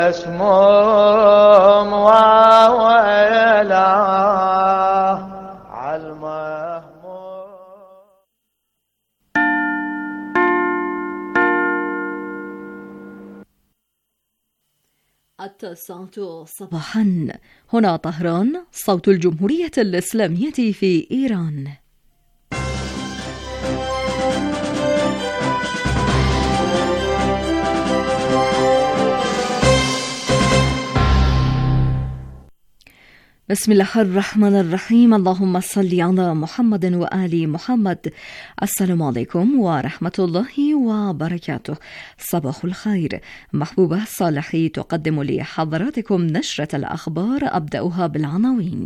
اسمهم وويلا عالمهموم. التاسعة صباحا، هنا طهران، صوت الجمهورية الإسلامية في إيران. بسم الله الرحمن الرحيم. اللهم صل على محمد وآل محمد. السلام عليكم ورحمة الله وبركاته. صباح الخير. محبوبة صالحي تقدم لحضراتكم نشرة الأخبار، أبدأها بالعناوين.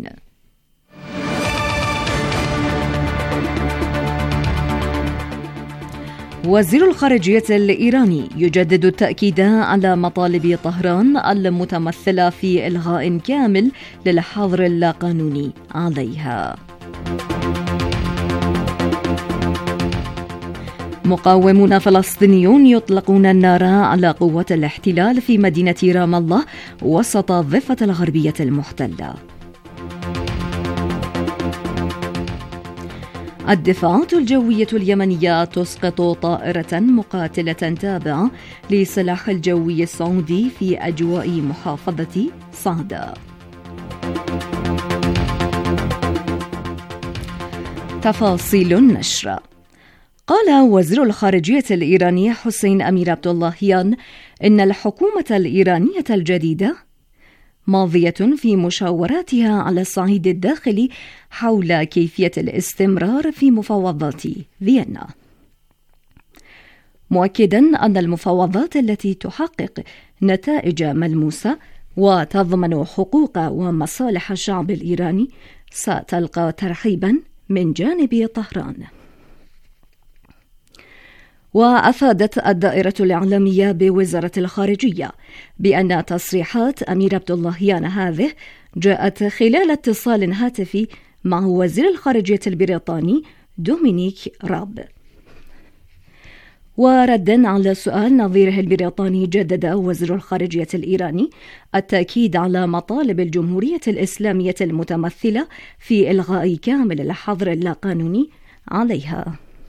وزير الخارجية الإيراني يجدد التأكيد على مطالب طهران المتمثلة في إلغاء كامل للحظر اللاقانوني عليها. مقاومون فلسطينيون يطلقون النار على قوات الاحتلال في مدينة رام الله وسط الضفة الغربية المحتلة. الدفاعات الجوية اليمنية تسقط طائرة مقاتلة تابعة لسلاح الجوي السعودي في أجواء محافظة صعدة. تفاصيل النشرة. قال وزير الخارجية الإيراني حسين أمير عبد اللهيان إن الحكومة الإيرانية الجديدة ماضية في مشاوراتها على الصعيد الداخلي حول كيفية الاستمرار في مفاوضات فيينا، مؤكدا أن المفاوضات التي تحقق نتائج ملموسة وتضمن حقوق ومصالح الشعب الإيراني ستلقى ترحيبا من جانب طهران. وأفادت الدائرة الإعلامية بوزارة الخارجية بأن تصريحات أمير عبد اللهيان هذه جاءت خلال اتصال هاتفي مع وزير الخارجية البريطاني دومينيك راب. وردا على سؤال نظيره البريطاني، جدد وزير الخارجية الإيراني التأكيد على مطالب الجمهورية الإسلامية المتمثلة في إلغاء كامل الحظر اللاقانوني عليها.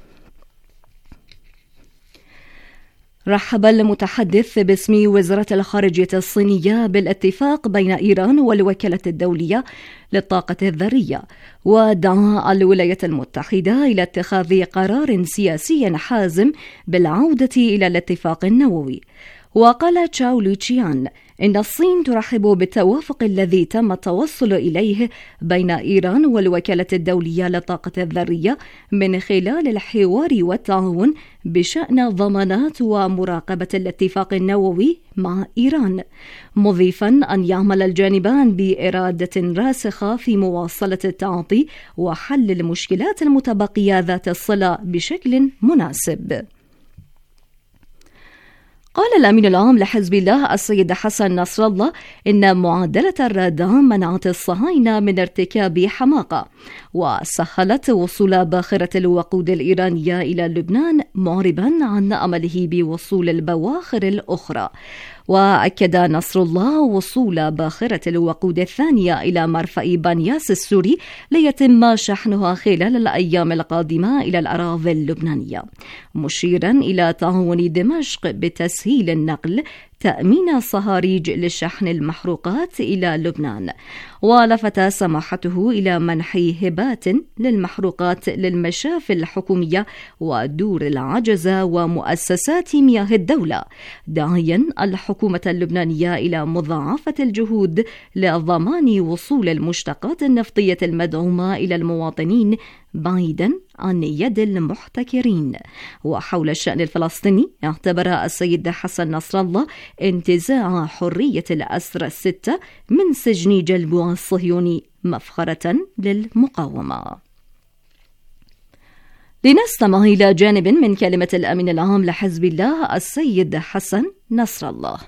رحب المتحدث باسم وزارة الخارجية الصينية بالاتفاق بين إيران والوكالة الدولية للطاقة الذرية، ودعا الولايات المتحدة إلى اتخاذ قرار سياسي حازم بالعودة إلى الاتفاق النووي. وقال تشاو لوتشيان إن الصين ترحب بالتوافق الذي تم التوصل إليه بين إيران والوكالة الدولية للطاقة الذرية من خلال الحوار والتعاون بشأن ضمانات ومراقبة الاتفاق النووي مع إيران، مضيفا أن يعمل الجانبان بإرادة راسخة في مواصلة التعاطي وحل المشكلات المتبقية ذات الصلة بشكل مناسب. قال الأمين العام لحزب الله السيد حسن نصر الله إن معادلة الردعم منعت الصهاينة من ارتكاب حماقة وسهلت وصول باخرة الوقود الإيرانية إلى لبنان، معربا عن أمله بوصول البواخر الأخرى. وأكد نصر الله وصول باخرة الوقود الثانية إلى مرفأ بنياس السوري ليتم شحنها خلال الأيام القادمة إلى الأراضي اللبنانية، مشيرا إلى تعاون دمشق بتسهيل النقل تأمين صهاريج لشحن المحروقات إلى لبنان. ولفت سماحته إلى منح هبات للمحروقات للمشافي الحكومية ودور العجزة ومؤسسات مياه الدولة، داعيا الحكومة اللبنانية إلى مضاعفة الجهود لضمان وصول المشتقات النفطية المدعومة إلى المواطنين بعيدا عن يد المحتكرين. وحول الشأن الفلسطيني، اعتبر السيد حسن نصر الله انتزاع حرية الأسرى الستة من سجن جلبوع الصهيوني مفخرة للمقاومة. لنستمع إلى جانب من كلمة الأمين العام لحزب الله السيد حسن نصر الله.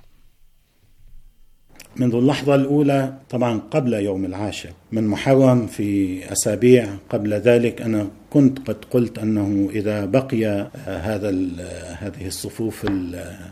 منذ اللحظة الأولى، طبعا قبل يوم العاشر من محرم في أسابيع قبل ذلك، أنا كنت قد قلت أنه إذا بقي هذه الصفوف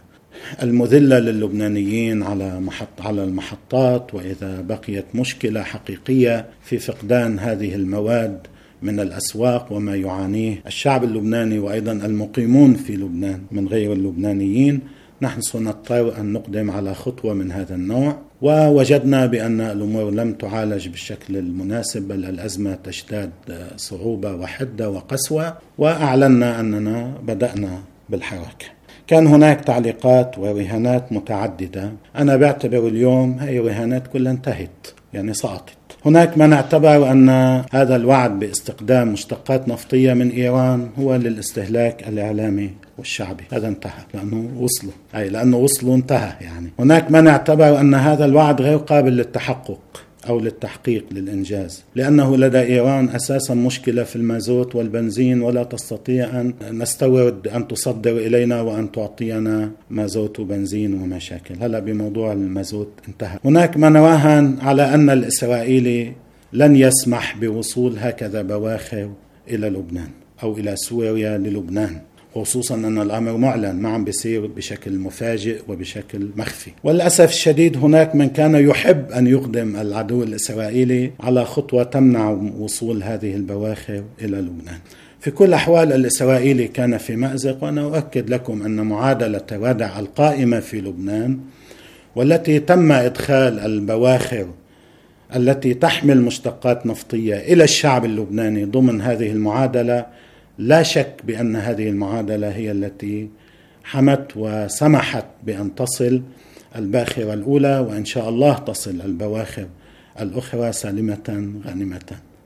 المذلة للبنانيين على المحطات، وإذا بقيت مشكلة حقيقية في فقدان هذه المواد من الأسواق وما يعانيه الشعب اللبناني وأيضا المقيمون في لبنان من غير اللبنانيين، نحن سنضطر أن نقدم على خطوة من هذا النوع. ووجدنا بأن الأمور لم تعالج بالشكل المناسب، بل الأزمة تشتد صعوبة وحدة وقسوة، وأعلنا أننا بدأنا بالحركة. كان هناك تعليقات ورهانات متعددة، أنا بعتبر اليوم هي الرهانات كلها انتهت، يعني سقطت. هناك من اعتبر أن هذا الوعد باستخدام مشتقات نفطية من إيران هو للاستهلاك الإعلامي والشعبي، هذا انتهى لأنه وصلوا انتهى. يعني هناك من اعتبر أن هذا الوعد غير قابل للتحقق أو للتحقيق للإنجاز، لأنه لدى إيران أساسا مشكلة في المازوت والبنزين، ولا تستطيع أن نستورد أن تصدر إلينا وأن تعطينا مازوت وبنزين ومشاكل. هلا بموضوع المازوت انتهى. هناك من راهن على أن الإسرائيلي لن يسمح بوصول هكذا بواخر إلى لبنان أو إلى سوريا للبنان، خصوصا أن الأمر معلن ما عم بيصير بشكل مفاجئ وبشكل مخفي. وللأسف الشديد هناك من كان يحب أن يقدم العدو الإسرائيلي على خطوة تمنع وصول هذه البواخر إلى لبنان. في كل الأحوال الإسرائيلي كان في مأزق، وأنا أؤكد لكم أن معادلة الردع القائمة في لبنان والتي تم إدخال البواخر التي تحمل مشتقات نفطية إلى الشعب اللبناني ضمن هذه المعادلة، لا شك بأن هذه المعادلة هي التي حمت وسمحت بأن تصل الباخرة الأولى، وإن شاء الله تصل البواخر الأخرى سالمة غانمة.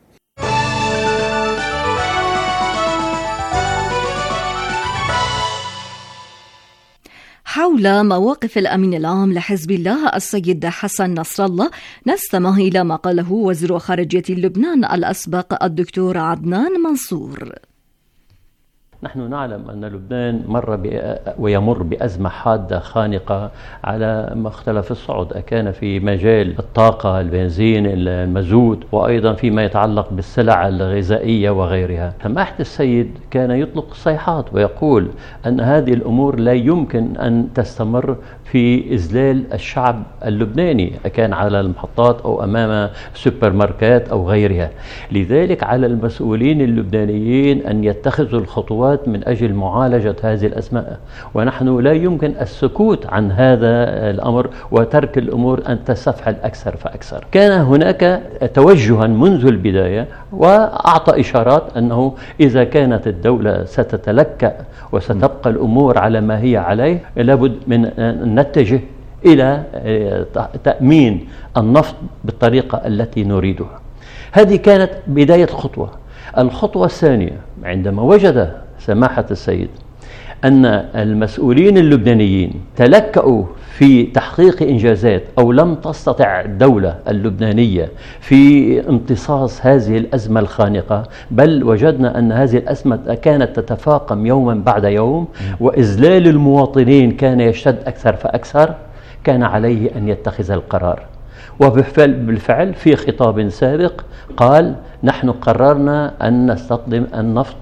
حول مواقف الأمين العام لحزب الله السيد حسن نصر الله نستمع إلى ما قاله وزير خارجية لبنان الأسبق الدكتور عدنان منصور. نحن نعلم أن لبنان مر ويمر بأزمة حادة خانقة على مختلف الصعد، كان في مجال الطاقة، البنزين، المازوت، وأيضا فيما يتعلق بالسلع الغذائية وغيرها. سماحة السيد كان يطلق صيحات ويقول أن هذه الأمور لا يمكن أن تستمر في إذلال الشعب اللبناني، كان على المحطات أو أمام سوبر ماركات أو غيرها. لذلك على المسؤولين اللبنانيين أن يتخذوا الخطوات من أجل معالجة هذه الأزمة، ونحن لا يمكن السكوت عن هذا الأمر وترك الأمور أن تستفحل أكثر فأكثر. كان هناك توجها منذ البداية، وأعطى إشارات أنه إذا كانت الدولة ستتلكأ وستبقى الأمور على ما هي عليه، لابد من أن نتجه إلى تأمين النفط بالطريقة التي نريدها. هذه كانت بداية خطوة. الخطوة الثانية عندما وجد سماحة السيد أن المسؤولين اللبنانيين تلكأوا في تحقيق إنجازات، أو لم تستطع الدولة اللبنانية في امتصاص هذه الأزمة الخانقة، بل وجدنا أن هذه الأزمة كانت تتفاقم يوما بعد يوم، وإذلال المواطنين كان يشتد أكثر فأكثر، كان عليه أن يتخذ القرار. وبالفعل في خطاب سابق قال: نحن قررنا أن نستخدم النفط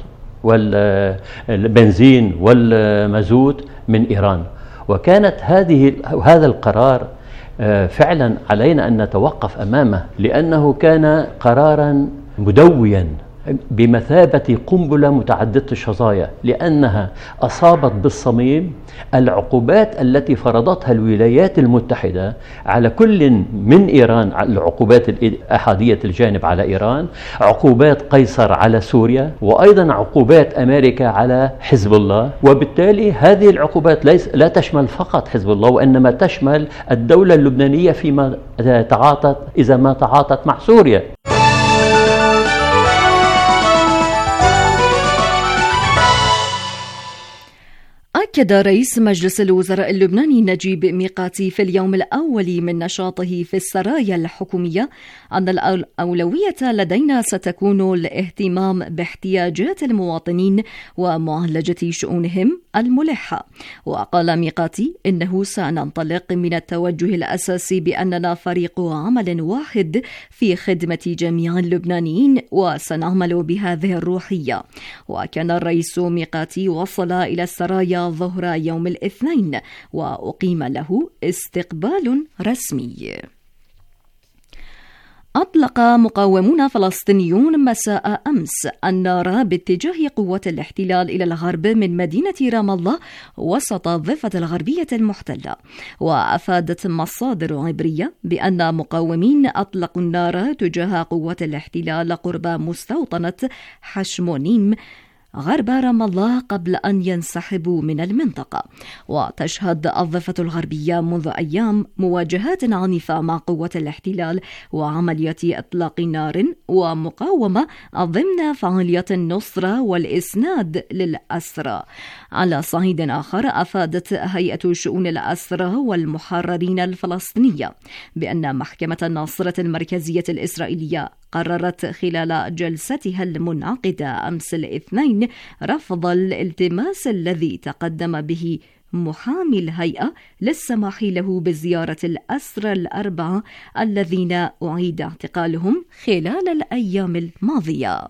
والبنزين والمازوت من إيران. وكانت هذا القرار فعلا علينا أن نتوقف أمامه، لأنه كان قرارا مدويا بمثابة قنبلة متعددة الشظايا، لأنها أصابت بالصميم العقوبات التي فرضتها الولايات المتحدة على كل من إيران، العقوبات أحادية الجانب على إيران، عقوبات قيصر على سوريا، وأيضا عقوبات أمريكا على حزب الله. وبالتالي هذه العقوبات لا تشمل فقط حزب الله، وإنما تشمل الدولة اللبنانية فيما تعاطت، إذا ما تعاطت مع سوريا. أكد رئيس مجلس الوزراء اللبناني نجيب ميقاتي في اليوم الأول من نشاطه في السرايا الحكومية أن الأولوية لدينا ستكون الاهتمام باحتياجات المواطنين ومعالجة شؤونهم الملحة. وقال ميقاتي إنه سننطلق من التوجه الأساسي بأننا فريق عمل واحد في خدمة جميع اللبنانيين، وسنعمل بهذه الروحية. وكان الرئيس ميقاتي وصل إلى السرايا ظهر ظهر يوم الاثنين، وأقيم له استقبال رسمي. أطلق مقاومون فلسطينيون مساء أمس النار باتجاه قوات الاحتلال إلى الغرب من مدينة رام الله وسط الضفة الغربية المحتلة. وأفادت مصادر عبرية بأن مقاومين أطلقوا النار تجاه قوات الاحتلال قرب مستوطنة حشمونيم غرب رام الله قبل أن ينسحبوا من المنطقة. وتشهد الضفة الغربية منذ أيام مواجهات عنيفة مع قوات الاحتلال وعملية إطلاق نار ومقاومة ضمن فعالية النصرة والإسناد للأسرى. على صعيد آخر، أفادت هيئة شؤون الأسرى والمحررين الفلسطينية بأن محكمة الناصرة المركزية الإسرائيلية قررت خلال جلستها المنعقدة أمس الاثنين رفض الالتماس الذي تقدم به محامي الهيئة للسماح له بزيارة الأسرى الأربعة الذين أعيد اعتقالهم خلال الأيام الماضية.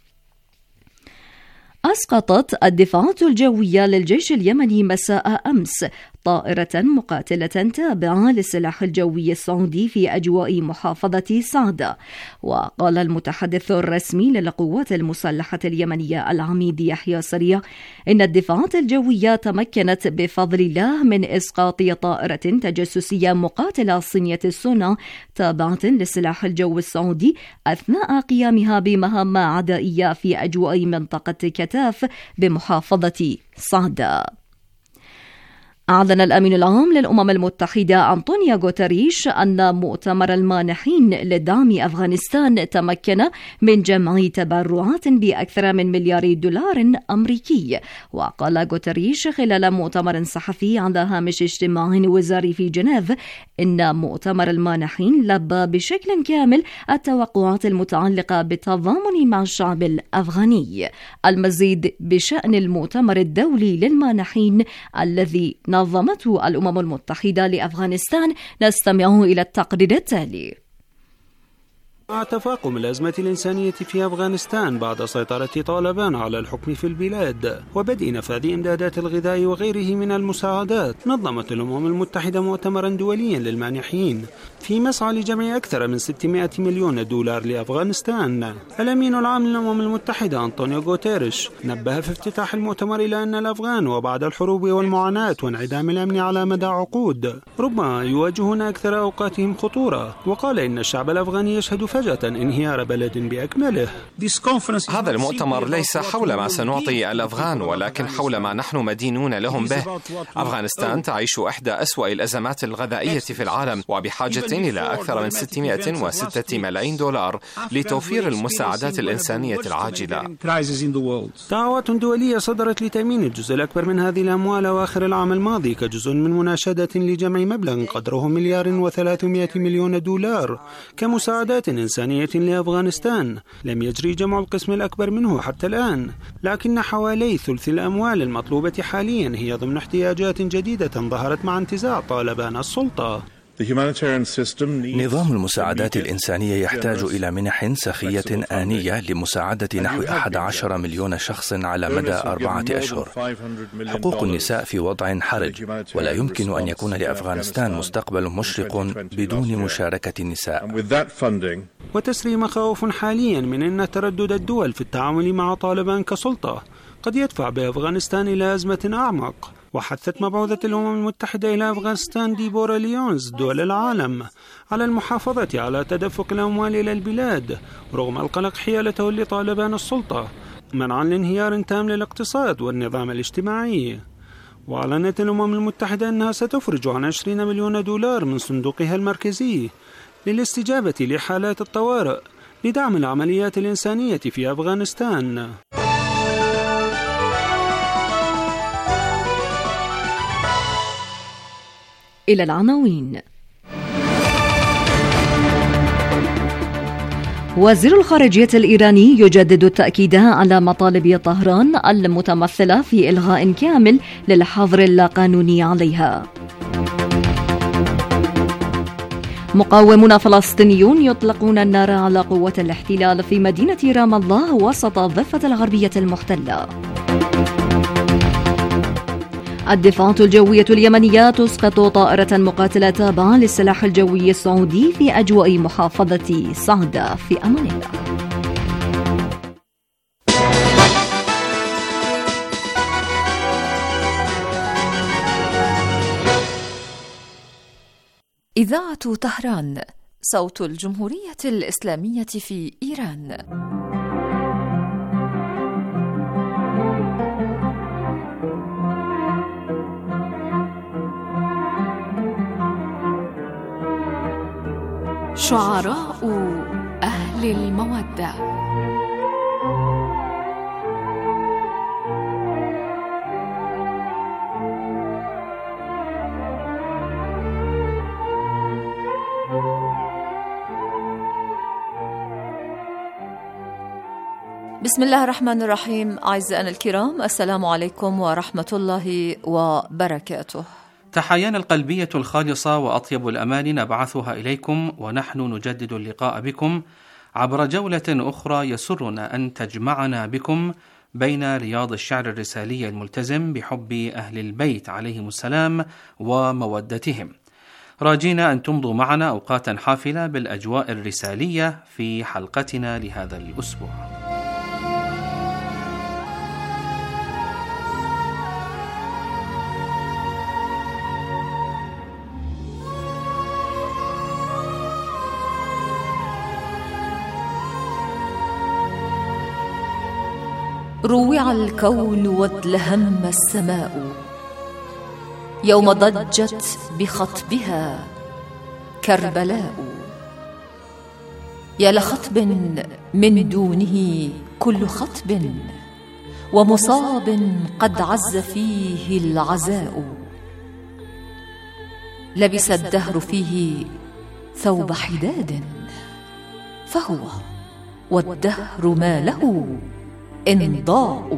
أسقطت الدفاعات الجوية للجيش اليمني مساء أمس طائرة مقاتلة تابعة للسلاح الجوي السعودي في أجواء محافظة صعدة. وقال المتحدث الرسمي للقوات المسلحة اليمنية العميد يحيى سريع إن الدفاعات الجوية تمكنت بفضل الله من إسقاط طائرة تجسسية مقاتلة صينية الصنع تابعة للسلاح الجوي السعودي أثناء قيامها بمهام عدائية في أجواء منطقة كتاف بمحافظة صعدة. أعلن الأمين العام للأمم المتحدة أنطونيو غوتيريش أن مؤتمر المانحين لدعم أفغانستان تمكن من جمع تبرعات بأكثر من مليار دولار أمريكي. وقال غوتيريش خلال مؤتمر صحفي على هامش اجتماع وزاري في جنيف إن مؤتمر المانحين لبى بشكل كامل التوقعات المتعلقة بالتضامن مع الشعب الأفغاني. المزيد بشأن المؤتمر الدولي للمانحين الذي نظمته الأمم المتحدة لأفغانستان، نستمع إلى التقرير التالي. مع تفاقم الأزمة الإنسانية في أفغانستان بعد سيطرة طالبان على الحكم في البلاد وبدء نفاذ إمدادات الغذاء وغيره من المساعدات، نظمت الأمم المتحدة مؤتمرا دوليا للمانحين في مسعى لجمع أكثر من 600 مليون دولار لأفغانستان. الأمين العام للأمم المتحدة أنطونيو غوتيريش نبه في افتتاح المؤتمر إلى أن الأفغان وبعد الحروب والمعاناة وانعدام الأمن على مدى عقود ربما يواجهون أكثر أوقاتهم خطورة. وقال إن الشعب الأفغاني يشهد فجأة انهيار بلد بأكمله. هذا المؤتمر ليس حول ما سنعطي الأفغان ولكن حول ما نحن مدينون لهم به. أفغانستان تعيش إحدى أسوأ الأزمات الغذائية في العالم وبحاجة إلى أكثر من 606 ملايين دولار لتوفير المساعدات الإنسانية العاجلة. دعوات دولية صدرت لتأمين الجزء الأكبر من هذه الأموال أواخر العام الماضي كجزء من مناشدة لجمع مبلغ قدره 1.3 مليار دولار كمساعدات إنسانية لأفغانستان. لم يجري جمع القسم الأكبر منه حتى الآن، لكن حوالي ثلث الأموال المطلوبة حاليا هي ضمن احتياجات جديدة ظهرت مع انتزاع طالبان السلطة. نظام المساعدات الإنسانية يحتاج إلى منح سخية آنية لمساعدة نحو 11 مليون شخص على مدى 4 أشهر. حقوق النساء في وضع حرج، ولا يمكن أن يكون لأفغانستان مستقبل مشرق بدون مشاركة النساء. وتسري مخاوف حاليا من أن تردد الدول في التعامل مع طالبان كسلطة قد يدفع بأفغانستان إلى أزمة أعمق. وحثت مبعوثة الأمم المتحدة إلى أفغانستان ديبورا ليونز دول العالم على المحافظة على تدفق الأموال إلى البلاد رغم القلق حيال تولي طالبان السلطة منعا لانهيار تام للاقتصاد والنظام الاجتماعي. وأعلنت الأمم المتحدة أنها ستفرج عن 20 مليون دولار من صندوقها المركزي للاستجابة لحالات الطوارئ لدعم العمليات الإنسانية في أفغانستان. إلى العناوين. وزير الخارجية الإيراني يجدد التأكيد على مطالب طهران المتمثلة في إلغاء كامل للحظر اللاقانوني عليها. مقاومون فلسطينيون يطلقون النار على قوة الاحتلال في مدينة رام الله وسط الضفة الغربية المحتلة. الدفاعات الجوية اليمنية تسقط طائرة مقاتلة تابعة للسلاح الجوي السعودي في أجواء محافظة صعدة. في أمان الله. إذاعة طهران، صوت الجمهورية الإسلامية في إيران. شعراء أهل المودة. بسم الله الرحمن الرحيم. أعزائنا الكرام، السلام عليكم ورحمة الله وبركاته. تحايانا القلبية الخالصة وأطيب الأمان نبعثها إليكم، ونحن نجدد اللقاء بكم عبر جولة أخرى يسرنا أن تجمعنا بكم بين رياض الشعر الرسالي الملتزم بحب أهل البيت عليهم السلام ومودتهم، راجينا أن تمضوا معنا أوقاتا حافلة بالأجواء الرسالية في حلقتنا لهذا الأسبوع. روع الكون وادلهم السماء يوم ضجت بخطبها كربلاء، يا لخطب من دونه كل خطب، ومصاب قد عز فيه العزاء، لبس الدهر فيه ثوب حداد، فهو والدهر ما له انضاء.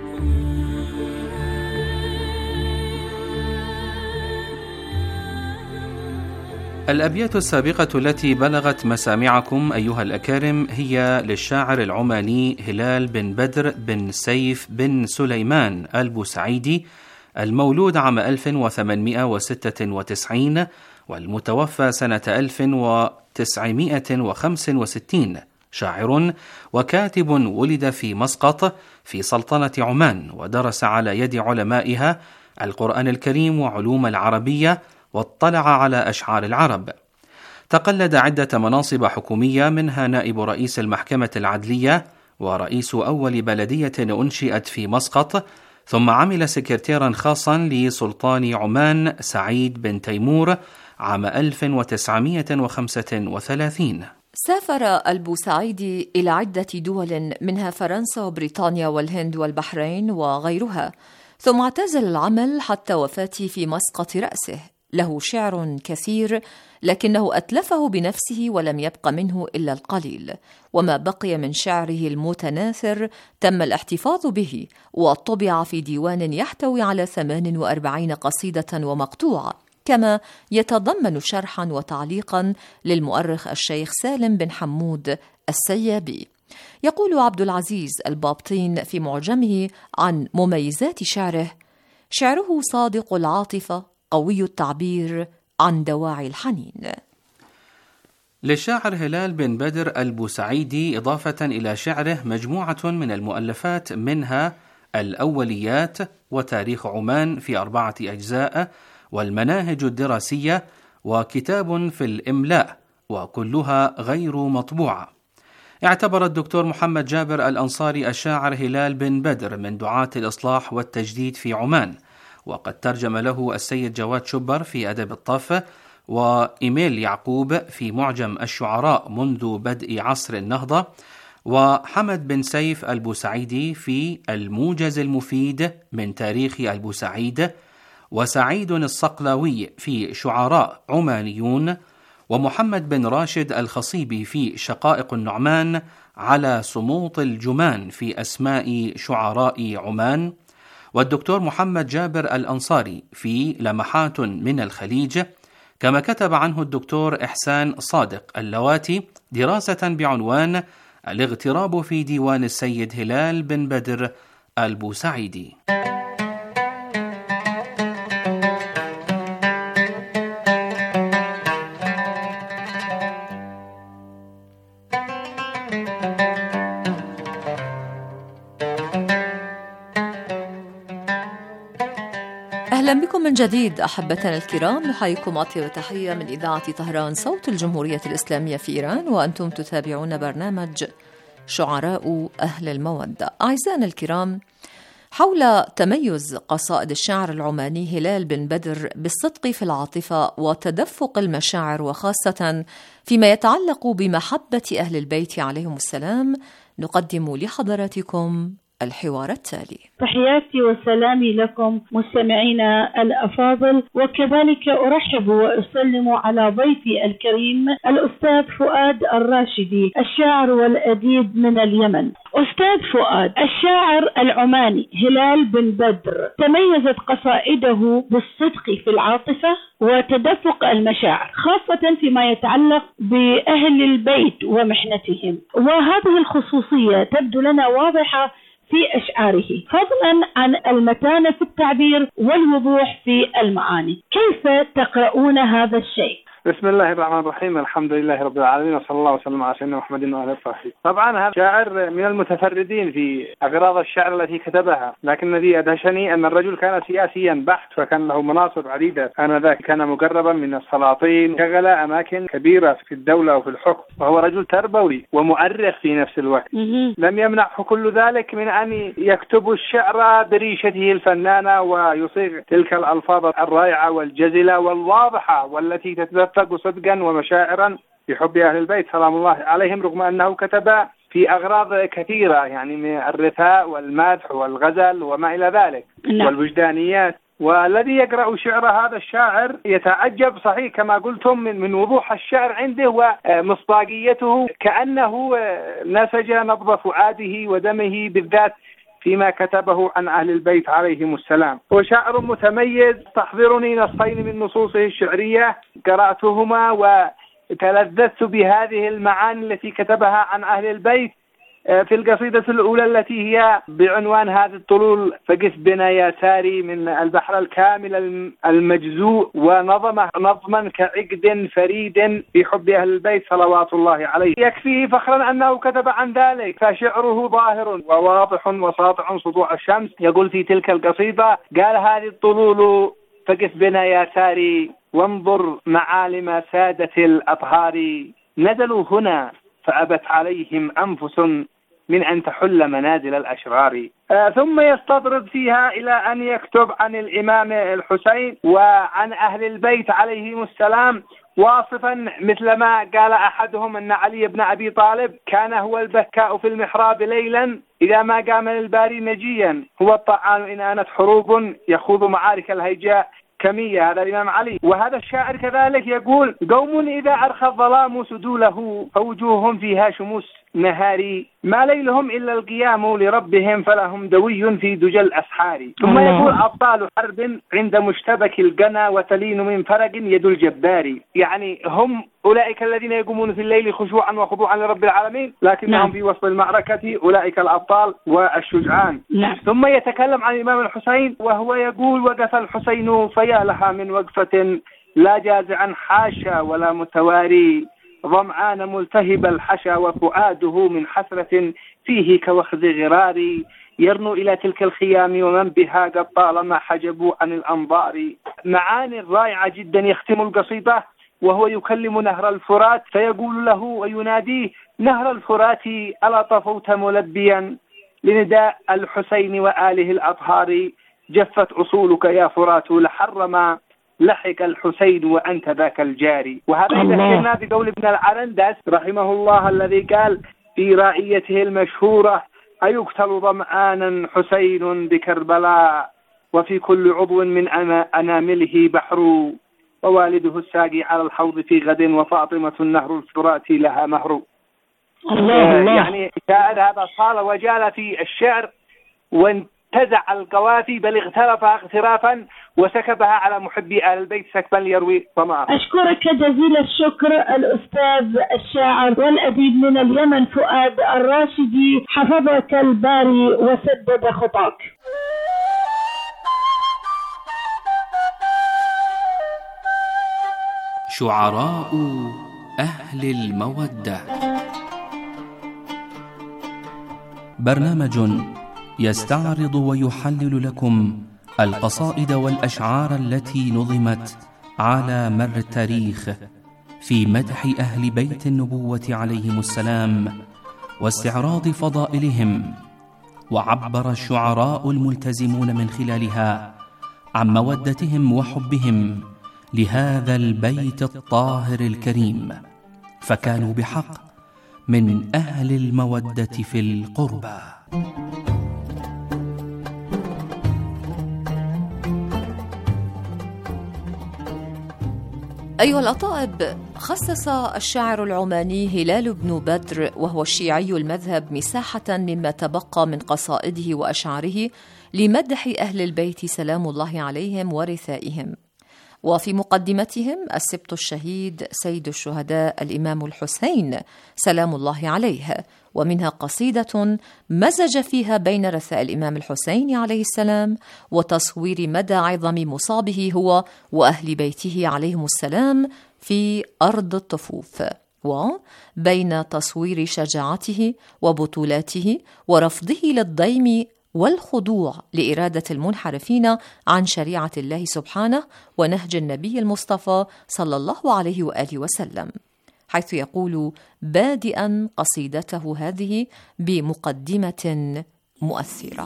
الأبيات السابقة التي بلغت مسامعكم أيها الأكارم هي للشاعر العماني هلال بن بدر بن سيف بن سليمان البوسعيدي، المولود عام 1896 والمتوفى سنة 1965، شاعر وكاتب ولد في مسقط في سلطنة عمان، ودرس على يد علمائها القرآن الكريم وعلوم العربية، واطلع على أشعار العرب. تقلد عدة مناصب حكومية، منها نائب رئيس المحكمة العدلية ورئيس أول بلدية أنشئت في مسقط، ثم عمل سكرتيرا خاصا لسلطان عمان سعيد بن تيمور عام 1935. سافر البوسعيدي إلى عدة دول منها فرنسا وبريطانيا والهند والبحرين وغيرها، ثم اعتزل العمل حتى وفاته في مسقط رأسه. له شعر كثير لكنه أتلفه بنفسه ولم يبق منه إلا القليل، وما بقي من شعره المتناثر تم الاحتفاظ به وطبع في ديوان يحتوي على 48 قصيدة ومقطوعة، كما يتضمن شرحا وتعليقا للمؤرخ الشيخ سالم بن حمود السيابي. يقول عبد العزيز البابطين في معجمه عن مميزات شعره: شعره صادق العاطفة قوي التعبير عن دواعي الحنين. للشاعر هلال بن بدر البوسعيدي إضافة إلى شعره مجموعة من المؤلفات، منها الأوليات وتاريخ عمان في 4 أجزاء، والمناهج الدراسية، وكتاب في الإملاء، وكلها غير مطبوعة. اعتبر الدكتور محمد جابر الأنصاري الشاعر هلال بن بدر من دعاة الإصلاح والتجديد في عمان، وقد ترجم له السيد جواد شبر في أدب الطف، وإيميل يعقوب في معجم الشعراء منذ بدء عصر النهضة، وحمد بن سيف البوسعيدي في الموجز المفيد من تاريخ البوسعيد، وسعيد الصقلاوي في شعراء عمانيون، ومحمد بن راشد الخصيبي في شقائق النعمان على صموط الجمان في أسماء شعراء عمان، والدكتور محمد جابر الأنصاري في لمحات من الخليج، كما كتب عنه الدكتور إحسان صادق اللواتي دراسة بعنوان الاغتراب في ديوان السيد هلال بن بدر البوسعيدي. أهلا بكم من جديد أحبتنا الكرام، نحييكم أطيب تحية من إذاعة طهران صوت الجمهورية الإسلامية في إيران، وأنتم تتابعون برنامج شعراء أهل المودة. أعزائنا الكرام، حول تميز قصائد الشاعر العماني هلال بن بدر بالصدق في العاطفة وتدفق المشاعر، وخاصة فيما يتعلق بمحبة أهل البيت عليهم السلام، نقدم لحضراتكم الحوار التالي. تحياتي وسلامي لكم مستمعينا الأفاضل، وكذلك أرحب وأسلم على ضيفي الكريم الأستاذ فؤاد الراشدي، الشاعر والأديب من اليمن. أستاذ فؤاد، الشاعر العماني هلال بن بدر تميزت قصائده بالصدق في العاطفة وتدفق المشاعر، خاصة فيما يتعلق بأهل البيت ومحنتهم، وهذه الخصوصية تبدو لنا واضحة في أشعاره، فضلا عن المتانة في التعبير والوضوح في المعاني. كيف تقرؤون هذا الشيء؟ بسم الله الرحمن الرحيم، الحمد لله رب العالمين، وصلى الله وسلم على سيدنا محمد وآله وصحبه. طبعا هذا شاعر من المتفردين في أغراض الشعر التي كتبها، لكن الذي أدهشني أن الرجل كان سياسيا بحت، فكان له مناصب عديدة آنذاك، كان مقربا من السلاطين، شغل أماكن كبيرة في الدولة وفي الحكم، وهو رجل تربوي ومؤرخ في نفس الوقت. لم يمنعه كل ذلك من أن يكتب الشعر بريشته الفنانة ويصيغ تلك الألفاظ الرائعة والجزلة والواضحة والتي تتدفق صدقا ومشاعرا في حب أهل البيت سلام الله عليهم، رغم أنه كتب في أغراض كثيرة، يعني من الرثاء والمدح والغزل وما إلى ذلك والوجدانيات. والذي يقرأ شعر هذا الشاعر يتعجب صحيح كما قلتم من وضوح الشعر عنده ومصداقيته، كأنه نسج نبض فؤاده ودمه، بالذات فيما كتبه عن أهل البيت عليهم السلام. هو شاعر متميز، تحضرني نصين من نصوصه الشعرية قرأتهما وتلذذت بهذه المعاني التي كتبها عن أهل البيت. في القصيدة الأولى التي هي بعنوان هذا الطلول فقف بنا يا ساري من البحر الكامل المجزوء، ونظمه نظما كعقد فريد في حب أهل البيت صلوات الله عليه. يكفيه فخرا أنه كتب عن ذلك، فشعره ظاهر وواضح وساطع سطوع الشمس. يقول في تلك القصيدة: قال هذه الطلول فقف بنا يا ساري وانظر معالم سادة الأطهار، نزلوا هنا فأبت عليهم أنفس من أن تحل منازل الأشرار. ثم يستطرد فيها إلى أن يكتب عن الإمام الحسين وعن أهل البيت عليهم السلام، واصفا مثلما قال أحدهم أن علي بن أبي طالب كان هو البكاء في المحراب ليلا إذا ما قام للباري نجيا، هو الطعان إن آنت حروب يخوض معارك الهيجاء كمية، هذا الإمام علي. وهذا الشاعر كذلك يقول: قوم إذا أرخى الظلام سدوله فوجوههم فيها شموس نهاري، ما ليلهم إلا القيام لربهم فلهم دوي في دجى الأسحار. ثم يقول: أبطال حرب عند مشتبك القنا وتلين من فرق يد الجبار. يعني هم أولئك الذين يقومون في الليل خشوعا وخضوعا لرب العالمين، لكنهم في وسط المعركة أولئك الأبطال والشجعان. ثم يتكلم عن الإمام الحسين وهو يقول: وقف الحسين فيا لها من وقفة لا جازعا حاشا ولا متواري، ظمعان ملتهب الحشا وفؤاده من حسرة فيه كوخذ غراري، يرنو إلى تلك الخيام ومن بها قد طالما حجبوا عن الأنظار. معاني رائعة جدا. يختم القصيدة وهو يكلم نهر الفرات فيقول له ويناديه: نهر الفرات ألا طفوت ملبيا لنداء الحسين وآله الأطهار، جفت أصولك يا فرات لحرما لحق الحسين وأنت ذاك الجاري. وهذا يذكرنا بقول ابن العرندس رحمه الله الذي قال في رائيته المشهورة: أيقتل ظمآنا حسين بكربلاء وفي كل عضو من أنامله بحر، ووالده الساقي على الحوض في غد وفاطمة النهر الفرات لها مهر. يعني شاعر هذا صال وجال في الشعر وانتزع القوافي، بل اغترفها اغترافا وسكبها على محبي آل البيت سكبا ليروي ظمأ. أشكرك جزيل الشكر الأستاذ الشاعر والأديب من اليمن فؤاد الراشدي، حفظك الباري وسدد خطاك. شعراء أهل المودة، برنامج يستعرض ويحلل لكم القصائد والأشعار التي نظمت على مر التاريخ في مدح أهل بيت النبوة عليهم السلام واستعراض فضائلهم، وعبر الشعراء الملتزمون من خلالها عن مودتهم وحبهم لهذا البيت الطاهر الكريم، فكانوا بحق من أهل المودة في القربى. أيها الأطائب، خصص الشاعر العماني هلال بن بدر وهو الشيعي المذهب مساحة مما تبقى من قصائده وأشعاره لمدح أهل البيت سلام الله عليهم ورثائهم، وفي مقدمتهم السبط الشهيد سيد الشهداء الإمام الحسين سلام الله عليه، ومنها قصيدة مزج فيها بين رثاء الإمام الحسين عليه السلام وتصوير مدى عظم مصابه هو وأهل بيته عليهم السلام في أرض الطفوف، وبين تصوير شجاعته وبطولاته ورفضه للضيم والخضوع لإرادة المنحرفين عن شريعة الله سبحانه ونهج النبي المصطفى صلى الله عليه وآله وسلم، حيث يقول بادئا قصيدته هذه بمقدمة مؤثرة: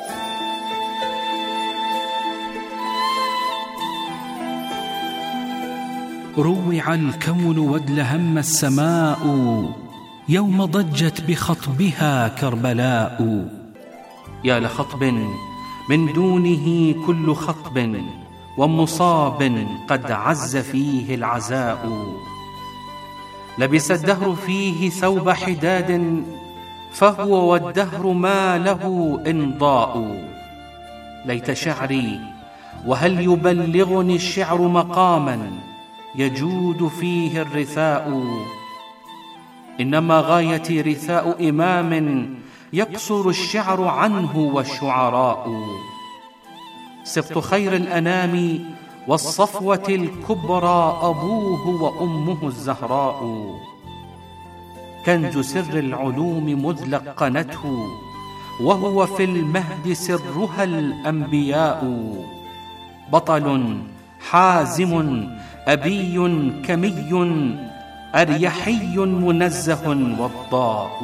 روع الكون وادلهم السماء يوم ضجت بخطبها كربلاء. يا لخطب من دونه كل خطب، ومصاب قد عز فيه العزاء. لبس الدهر فيه ثوب حداد، فهو والدهر ما له إنضاء. ليت شعري وهل يبلغني الشعر مقاما يجود فيه الرثاء. إنما غايتي رثاء إمام يقصر الشعر عنه والشعراء. سبط خير الأنام والصفوة الكبرى أبوه وأمه الزهراء. كنز سر العلوم مذ لقنته، وهو في المهد سرها الأنبياء. بطل حازم أبي كمي أريحي منزه وضاء.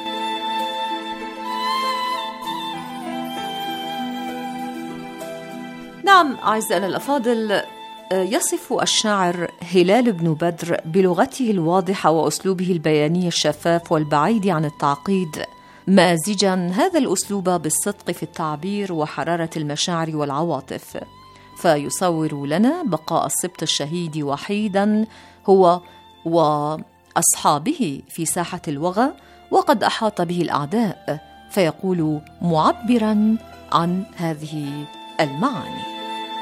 نعم أعزائنا الأفاضل، يصف الشاعر هلال بن بدر بلغته الواضحة وأسلوبه البياني الشفاف والبعيد عن التعقيد مازجا هذا الأسلوب بالصدق في التعبير وحرارة المشاعر والعواطف، فيصور لنا بقاء السبط الشهيد وحيدا هو وأصحابه في ساحة الوغى وقد أحاط به الأعداء، فيقول معبرا عن هذه المعاني: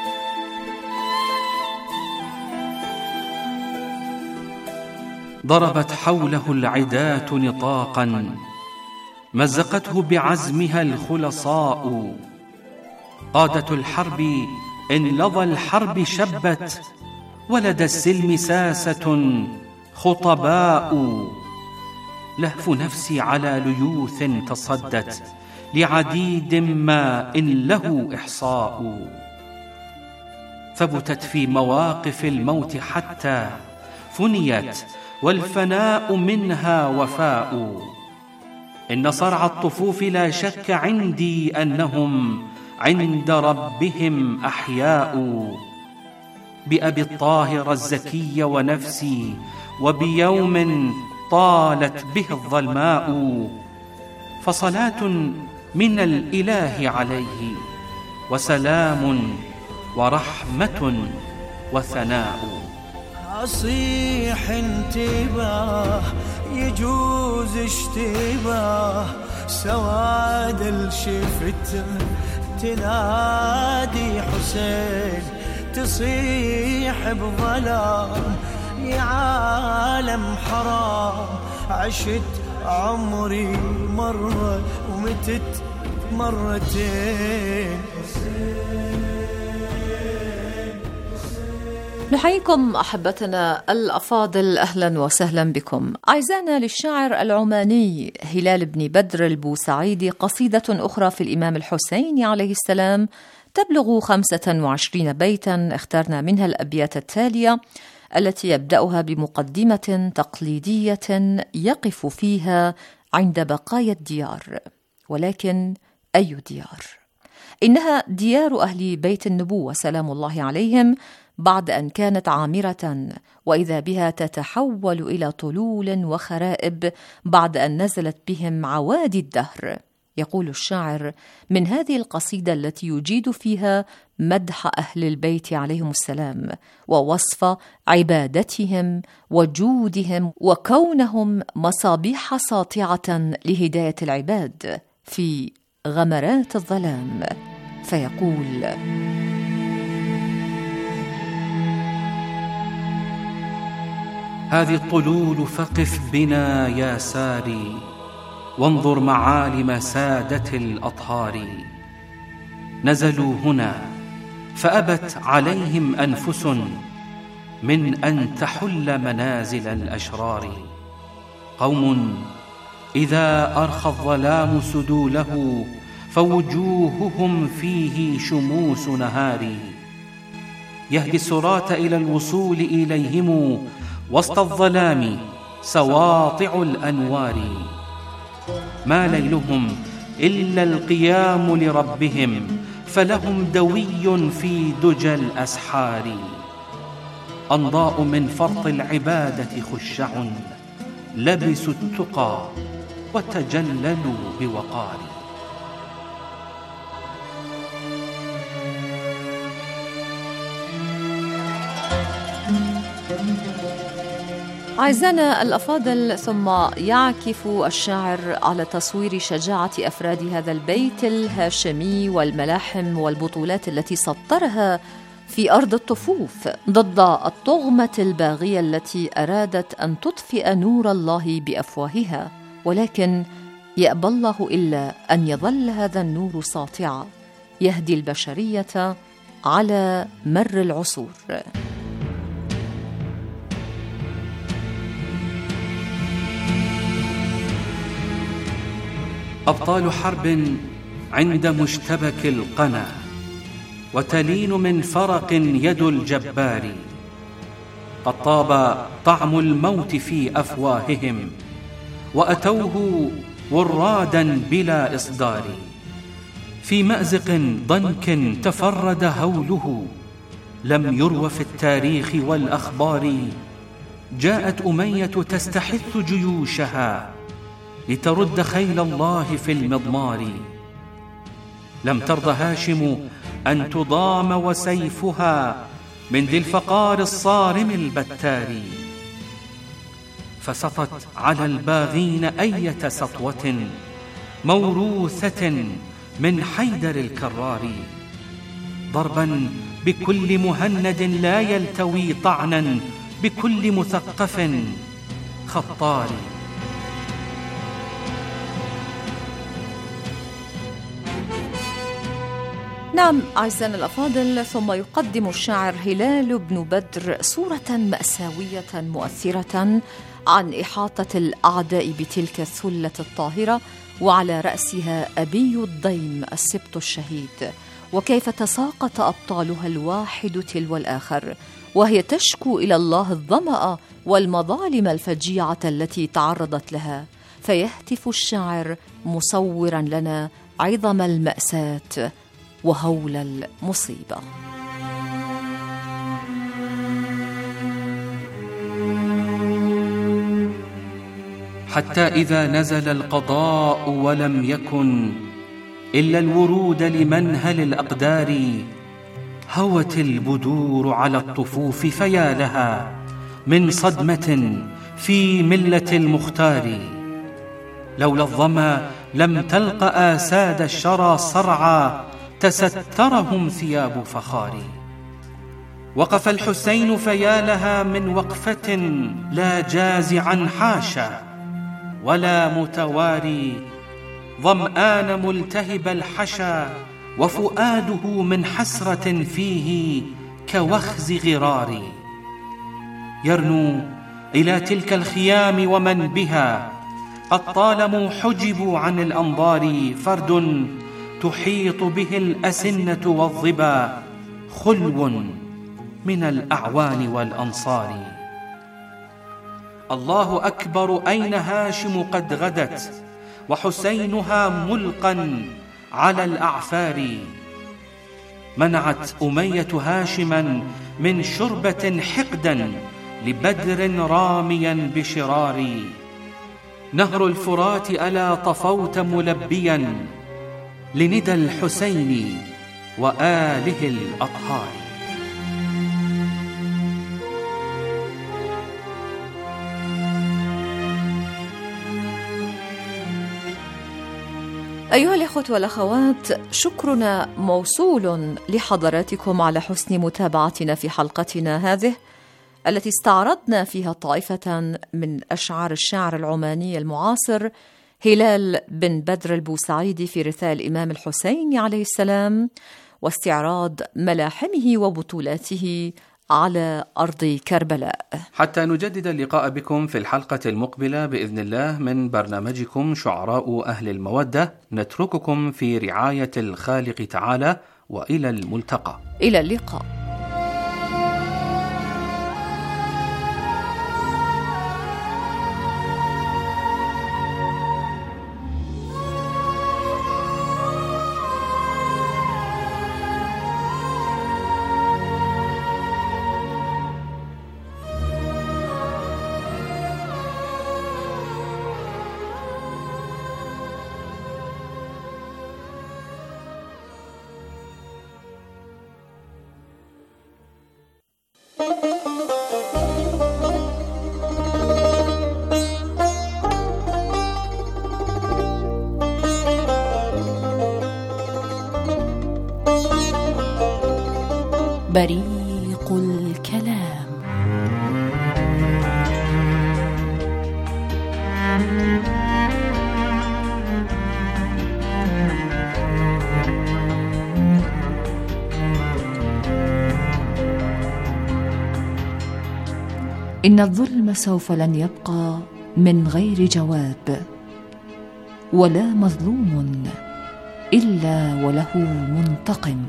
ضربت حوله العداة نطاقا، مزقته بعزمها الخلصاء. قادة الحرب إن لظى الحرب شبت، ولدى السلم ساسة خطباء. لهف نفسي على ليوث تصدت، لعديد ما إن له إحصاء. ثبتت في مواقف الموت حتى فنيت، والفناء منها وفاء. إن صرع الطفوف لا شك عندي أنهم عند ربهم أحياء. بأبي الطاهر الزكي ونفسي، وبيوم طالت به الظلماء. فصلاة من الإله عليه، وسلام ورحمة وثناء. أصيح انتباه يجوز اشتباه، سواد الشفت تنادي حسين، تصيح بظلام يا عالم حرام. عشت عمري مرة ومتت مرتين. نحييكم أحبتنا الأفاضل، أهلا وسهلا بكم. أعزائنا، للشاعر العماني هلال بن بدر البوسعيدي قصيدة أخرى في الإمام الحسين عليه السلام تبلغ 25 بيتا، اخترنا منها الأبيات التالية التي يبدأها بمقدمة تقليدية يقف فيها عند بقايا الديار. ولكن أي ديار؟ إنها ديار أهل بيت النبوة سلام الله عليهم بعد أن كانت عامرة، وإذا بها تتحول إلى طلول وخرائب بعد أن نزلت بهم عوادي الدهر. يقول الشاعر من هذه القصيدة التي يجيد فيها مدح أهل البيت عليهم السلام ووصف عبادتهم وجودهم وكونهم مصابيح ساطعة لهداية العباد في غمرات الظلام، فيقول: هذه الطلول فقف بنا يا ساري، وانظر معالم سادة الأطهار. نزلوا هنا فأبت عليهم أنفس من أن تحل منازل الأشرار. قوم إذا أرخى الظلام سدوله فوجوههم فيه شموس نهار. يهدي السراة إلى الوصول إليهم وسط الظلام سواطع الأنوار. ما ليلهم إلا القيام لربهم، فلهم دوي في دجى الأسحار. أنضاء من فرط العبادة خشع، لبسوا التقى وتجللوا بوقار. أعزائنا الأفاضل، ثم يعكف الشاعر على تصوير شجاعة أفراد هذا البيت الهاشمي والملاحم والبطولات التي سطرها في أرض الطفوف ضد الطغمة الباغية التي أرادت أن تطفئ نور الله بأفواهها، ولكن يأبى الله إلا أن يظل هذا النور ساطعا يهدي البشرية على مر العصور. أبطال حرب عند مشتبك القنا، وتلين من فرق يد الجبار. قد طاب طعم الموت في أفواههم، وأتوه ورادا بلا إصدار. في مأزق ضنك تفرد هوله، لم يروى في التاريخ والأخبار. جاءت أمية تستحث جيوشها لترد خيل الله في المضمار. لم ترض هاشم أن تضام وسيفها من ذي الفقار الصارم البتار. فسطت على الباغين أية سطوة موروثة من حيدر الكرار. ضربا بكل مهند لا يلتوي طعنا بكل مثقف خطار. نعم أعزائنا الأفاضل، ثم يقدم الشاعر هلال بن بدر صورة مأساوية مؤثرة عن إحاطة الأعداء بتلك الثلة الطاهرة، وعلى رأسها أبي الضيم السبط الشهيد، وكيف تساقط أبطالها الواحد تلو الآخر، وهي تشكو إلى الله الظمأ والمظالم الفجيعة التي تعرضت لها. فيهتف الشاعر مصورا لنا عظم المأساة وهول المصيبة. حتى إذا نزل القضاء ولم يكن إلا الورود لمنهل الأقدار، هوت البدور على الطفوف فيا لها من صدمة في ملة المختار. لولا الظما لم تلق آساد الشرى صرعا تسترهم ثياب فخار. وقف الحسين فيا لها من وقفة لا جازعا حاشا ولا متواري. ظمآن ملتهب الحشا وفؤاده من حسرة فيه كوخز غرار. يرنو إلى تلك الخيام ومن بها قد طالما حجبوا عن الأنظار. فرد تحيط به الأسنة والظبا، خلو من الأعوان والأنصار. الله أكبر، أين هاشم قد غدت، وحسينها ملقا على الأعفار. منعت أمية هاشما من شربة حقدا لبدر راميا بشرار. نهر الفرات ألا طفوت ملبيا لندى الحسين وآله الأطهار. أيها الأخوة والأخوات، شكرنا موصول لحضراتكم على حسن متابعتنا في حلقتنا هذه التي استعرضنا فيها طائفة من أشعار الشاعر العماني المعاصر هلال بن بدر البوسعيدي في رثاء الإمام الحسين عليه السلام، واستعراض ملاحمه وبطولاته على أرض كربلاء. حتى نجدد اللقاء بكم في الحلقة المقبلة بإذن الله من برنامجكم شعراء أهل المودة، نترككم في رعاية الخالق تعالى، وإلى الملتقى. إلى اللقاء. بريق الكلام. إن الظلم سوف لن يبقى من غير جواب، ولا مظلوم إلا وله منتقم.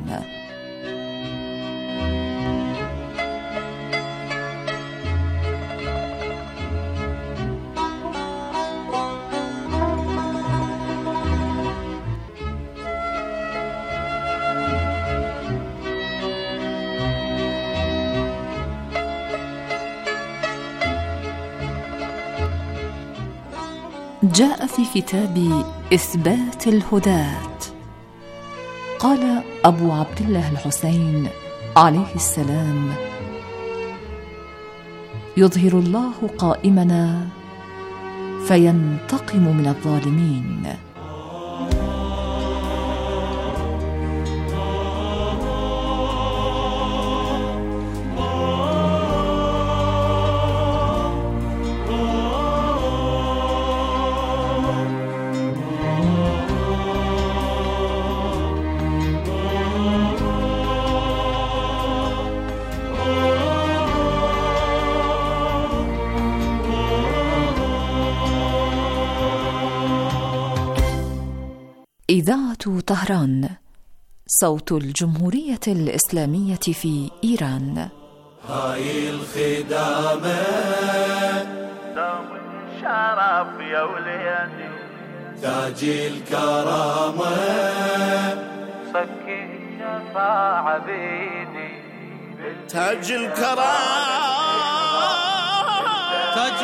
جاء في كتاب إثبات الهداة، قال أبو عبد الله الحسين عليه السلام: يظهر الله قائمنا فينتقم من الظالمين. إذاعة طهران، صوت الجمهورية الإسلامية في إيران. هاي الخدامة دوم الشرف يا وليدي، تاج الكرامة صكي الشفاعة بيدي، تاج الكرامة تاج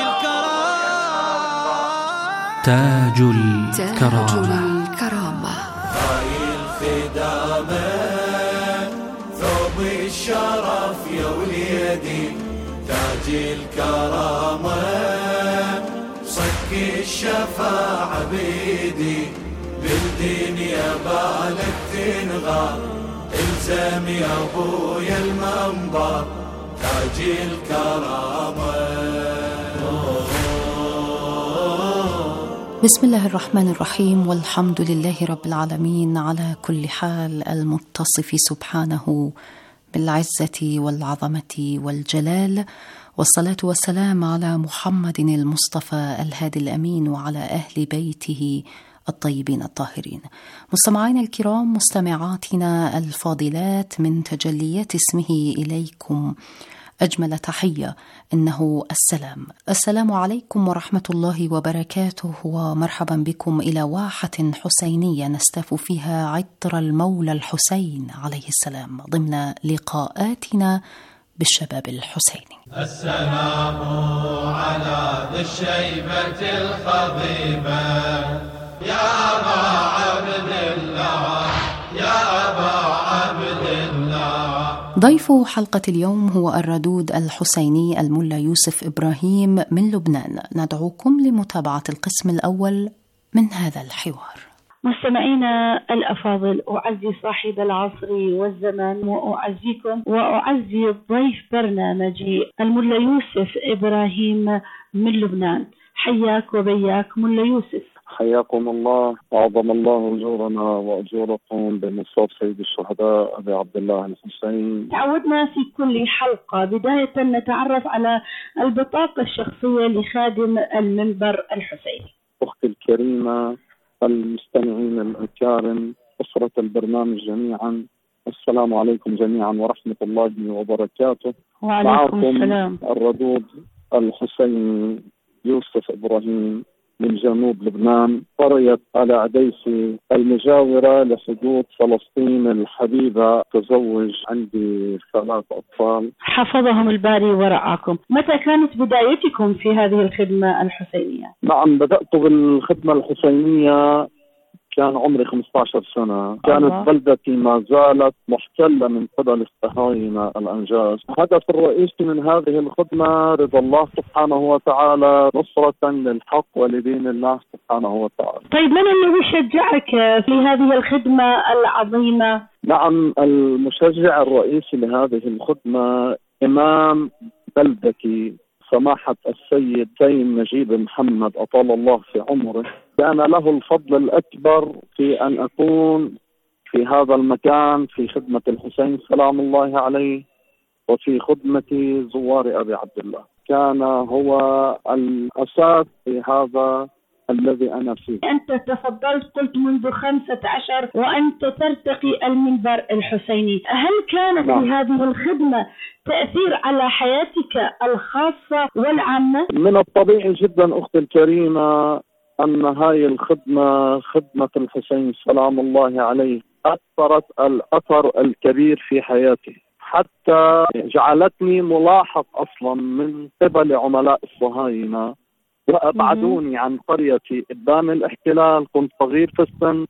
الكرامة. هاي الخدامة ثوب الشرف يا وليدي، تاج الكرامة صك الشفاعة بيدي، بالدين يا بالك تنغار، الزم يا ابويا المنبر، تاج الكرامة. بسم الله الرحمن الرحيم، والحمد لله رب العالمين على كل حال، المتصف سبحانه بالعزة والعظمة والجلال، والصلاة والسلام على محمد المصطفى الهادي الأمين وعلى أهل بيته الطيبين الطاهرين. مستمعينا الكرام، مستمعاتنا الفاضلات، من تجليات اسمه إليكم أجمل تحية إنه السلام. السلام عليكم ورحمة الله وبركاته، ومرحبا بكم إلى واحة حسينية نستف فيها عطر المولى الحسين عليه السلام ضمن لقاءاتنا بالشباب الحسيني. السلام على ذي الشيبة الخضيبة يا أبا عبد الله يا أبا عبد الله. ضيف حلقة اليوم هو الردود الحسيني الملا يوسف إبراهيم من لبنان. ندعوكم لمتابعة القسم الأول من هذا الحوار. مستمعينا الأفاضل، أعزي صاحب العصر والزمان وأعزيكم وأعزي ضيف برنامجي الملا يوسف إبراهيم من لبنان. حياك وبياك ملا يوسف. حياكم الله وعظم الله أجورنا وأجوركم بمصاب سيد الشهداء أبي عبد الله الحسين. تعودنا في كل حلقة بداية نتعرف على البطاقة الشخصية لخادم المنبر الحسيني. أختي الكريمة، المستمعين الأكارم، أسرة البرنامج جميعا، السلام عليكم جميعا ورحمة الله وبركاته. وعليكم السلام. الردود الحسيني يوسف إبراهيم من جنوب لبنان، قرية على عديسي المجاورة لحدود فلسطين الحبيبة. تزوج، عندي 3 أطفال حفظهم الباري ورعاكم. متى كانت بدايتكم في هذه الخدمة الحسينية؟ نعم، بدأت بالخدمة الحسينية كان عمري 15 سنة. كانت بلدتي ما زالت محتلة من قبل الصهاينة الأنجاز. الهدف الرئيسي من هذه الخدمة رضا الله سبحانه وتعالى، نصرة للحق ولدين الله سبحانه وتعالى. طيب، من الذي شجعك في هذه الخدمة العظيمة؟ نعم، المشجع الرئيسي لهذه الخدمة إمام بلدتي سماحة السيد سيد نجيب محمد أطال الله في عمره. كان له الفضل الأكبر في أن أكون في هذا المكان في خدمة الحسين سلام الله عليه وفي خدمة زوار أبي عبد الله. كان هو الأساس في هذا الذي أنا فيه. أنت تفضلت قلت منذ 15 وأنت ترتقي المنبر الحسيني. هل كانت لهذه الخدمة تأثير على حياتك الخاصة والعامة؟ من الطبيعي جدا أختي الكريمة أن هاي الخدمة، خدمة الحسين سلام الله عليه، أثرت الأثر الكبير في حياتي، حتى جعلتني ملاحق أصلا من قبل عملاء الصهاينة وأبعدوني عن قريتي قدام الاحتلال. كنت صغير في السن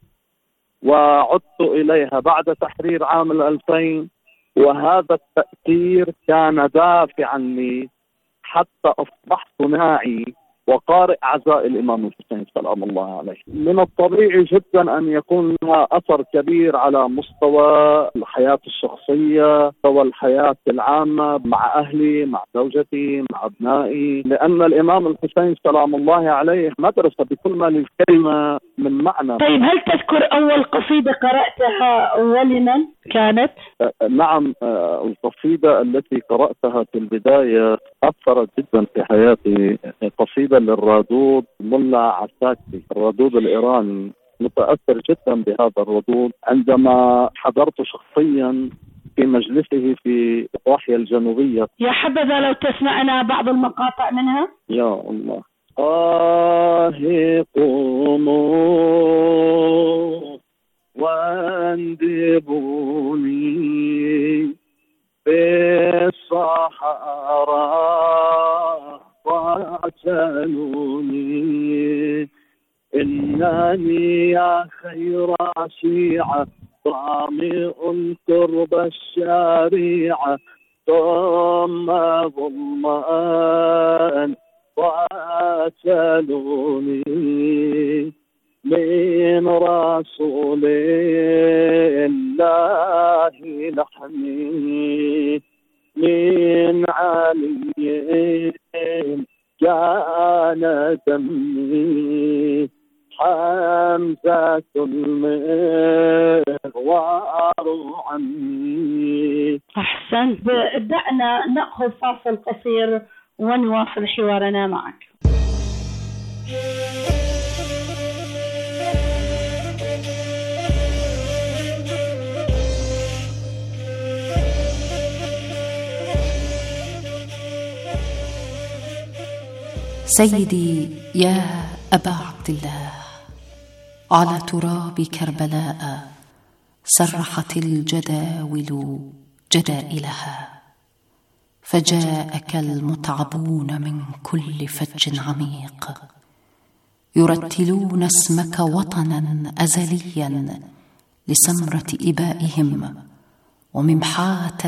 وعدت إليها بعد تحرير عام 2000، وهذا التأثير كان دافعا لي حتى أصبحت ناعي وقارئ عزاء الإمام الحسين سلام الله عليه. من الطبيعي جدا أن يكون لها أثر كبير على مستوى الحياة الشخصية والحياة العامة مع أهلي، مع زوجتي، مع أبنائي، لأن الإمام الحسين سلام الله عليه مدرسة بكل ما للكلمة من معنى. طيب، هل تذكر أول قصيدة قرأتها ولمن كانت؟ نعم، القصيدة التي قرأتها في البداية أثرت جدا في حياتي، قصيدة للردود ملا عساكري، الردود الإيراني. متأثر جدا بهذا الردود عندما حضرت شخصيا في مجلسه في ضاحية الجنوبية. يا حبذا لو تسمعنا بعض المقاطع منها. يا الله. قوموا واندبوني بالصحراء واعتنوني، إنني يا خير شيعة طامئ كرب الشريعة ثم ظلمان واعتنوني من رسول الله لحمي من علي كان دمي حمزة المغوار عني. أحسنت. دعنا نأخذ فاصل قصير ونواصل حوارنا معك. سيدي يا أبا عبد الله، على تراب كربلاء سرحت الجداول جدائلها، فجاءك المتعبون من كل فج عميق يرتلون اسمك وطنا أزليا لسمرة إبائهم وممحاة